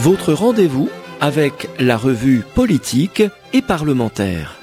votre rendez-vous avec la revue politique et parlementaire.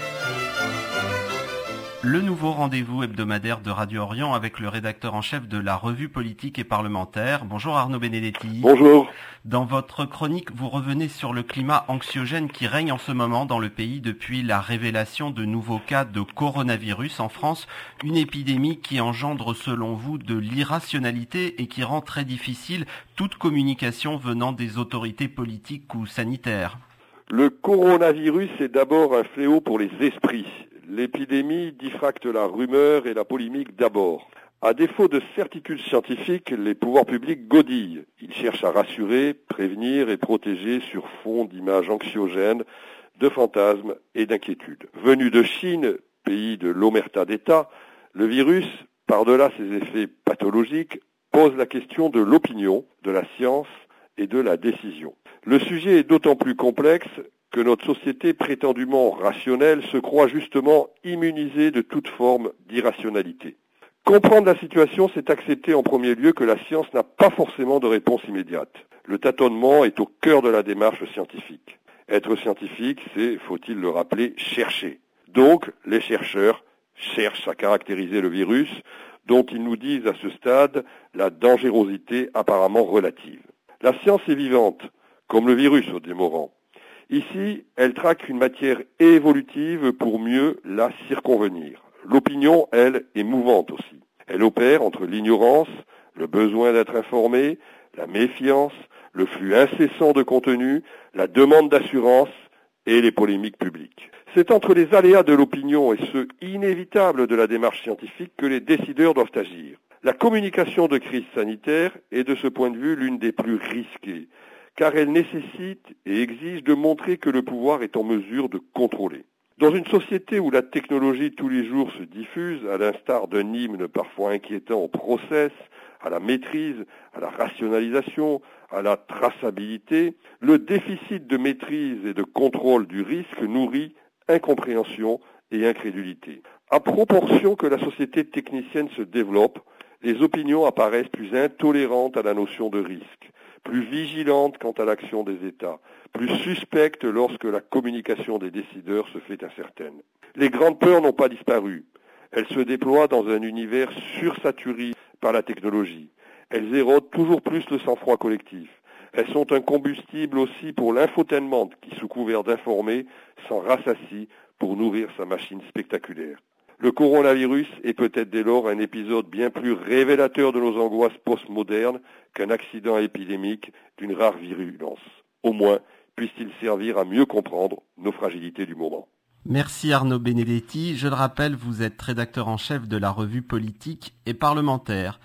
Le nouveau rendez-vous hebdomadaire de Radio Orient avec le rédacteur en chef de la revue politique et parlementaire. Bonjour Arnaud Benedetti. Bonjour. Dans votre chronique, vous revenez sur le climat anxiogène qui règne en ce moment dans le pays depuis la révélation de nouveaux cas de coronavirus en France. Une épidémie qui engendre selon vous de l'irrationalité et qui rend très difficile toute communication venant des autorités politiques ou sanitaires. Le coronavirus est d'abord un fléau pour les esprits. L'épidémie diffracte la rumeur et la polémique d'abord. À défaut de certitudes scientifiques, les pouvoirs publics godillent. Ils cherchent à rassurer, prévenir et protéger sur fond d'images anxiogènes, de fantasmes et d'inquiétudes. Venu de Chine, pays de l'omerta d'État, le virus, par-delà ses effets pathologiques, pose la question de l'opinion, de la science et de la décision. Le sujet est d'autant plus complexe que notre société prétendument rationnelle se croit justement immunisée de toute forme d'irrationalité. Comprendre la situation, c'est accepter en premier lieu que la science n'a pas forcément de réponse immédiate. Le tâtonnement est au cœur de la démarche scientifique. Être scientifique, c'est, faut-il le rappeler, chercher. Donc, les chercheurs cherchent à caractériser le virus, dont ils nous disent à ce stade la dangerosité apparemment relative. La science est vivante, comme le virus au demeurant. Ici, elle traque une matière évolutive pour mieux la circonvenir. L'opinion, elle, est mouvante aussi. Elle opère entre l'ignorance, le besoin d'être informé, la méfiance, le flux incessant de contenu, la demande d'assurance et les polémiques publiques. C'est entre les aléas de l'opinion et ceux inévitables de la démarche scientifique que les décideurs doivent agir. La communication de crise sanitaire est de ce point de vue l'une des plus risquées, car elle nécessite et exige de montrer que le pouvoir est en mesure de contrôler. Dans une société où la technologie tous les jours se diffuse, à l'instar d'un hymne parfois inquiétant au process, à la maîtrise, à la rationalisation, à la traçabilité, le déficit de maîtrise et de contrôle du risque nourrit incompréhension et incrédulité. À proportion que la société technicienne se développe, les opinions apparaissent plus intolérantes à la notion de risque, plus vigilantes quant à l'action des États, plus suspectes lorsque la communication des décideurs se fait incertaine. Les grandes peurs n'ont pas disparu. Elles se déploient dans un univers sursaturé par la technologie. Elles érodent toujours plus le sang-froid collectif. Elles sont un combustible aussi pour l'infotainment qui, sous couvert d'informer, s'en rassasie pour nourrir sa machine spectaculaire. Le coronavirus est peut-être dès lors un épisode bien plus révélateur de nos angoisses postmodernes qu'un accident épidémique d'une rare virulence. Au moins, puisse-t-il servir à mieux comprendre nos fragilités du moment. Merci Arnaud Benedetti. Je le rappelle, vous êtes rédacteur en chef de la revue politique et parlementaire.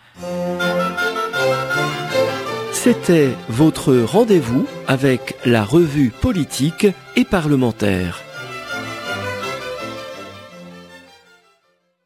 C'était votre rendez-vous avec la revue politique et parlementaire.